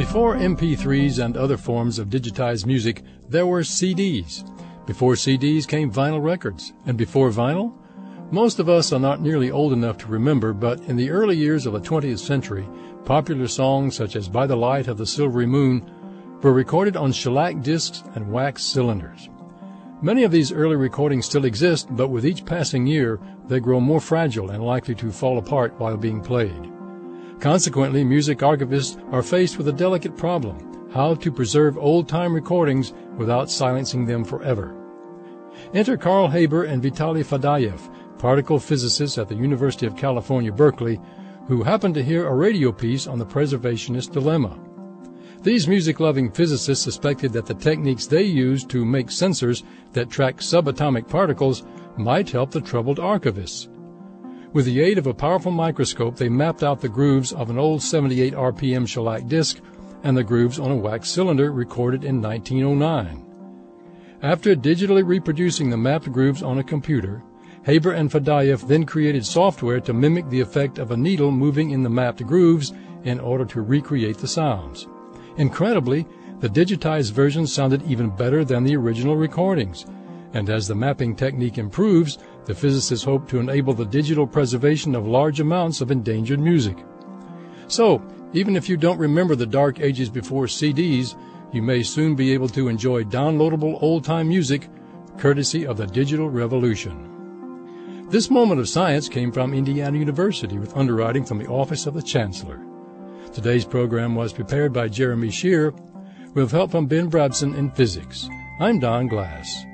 Before MP3s and other forms of digitized music, there were CDs. Before CDs came vinyl records. And before vinyl? Most of us are not nearly old enough to remember, but in the early years of the 20th century, popular songs such as By the Light of the Silvery Moon were recorded on shellac discs and wax cylinders. Many of these early recordings still exist, but with each passing year, they grow more fragile and likely to fall apart while being played. Consequently, music archivists are faced with a delicate problem: how to preserve old-time recordings without silencing them forever. Enter Carl Haber and Vitaly Fadayev, particle physicists at the University of California, Berkeley, who happened to hear a radio piece on the preservationist dilemma. These music-loving physicists suspected that the techniques they used to make sensors that track subatomic particles might help the troubled archivists. With the aid of a powerful microscope, they mapped out the grooves of an old 78 RPM shellac disc and the grooves on a wax cylinder recorded in 1909. After digitally reproducing the mapped grooves on a computer, Haber and Fadayev then created software to mimic the effect of a needle moving in the mapped grooves in order to recreate the sounds. Incredibly, the digitized version sounded even better than the original recordings, and as the mapping technique improves, the physicists hope to enable the digital preservation of large amounts of endangered music. So, even if you don't remember the dark ages before CDs, you may soon be able to enjoy downloadable old-time music, courtesy of the digital revolution. This moment of science came from Indiana University with underwriting from the Office of the Chancellor. Today's program was prepared by Jeremy Shear with help from Ben Brabson in physics. I'm Don Glass.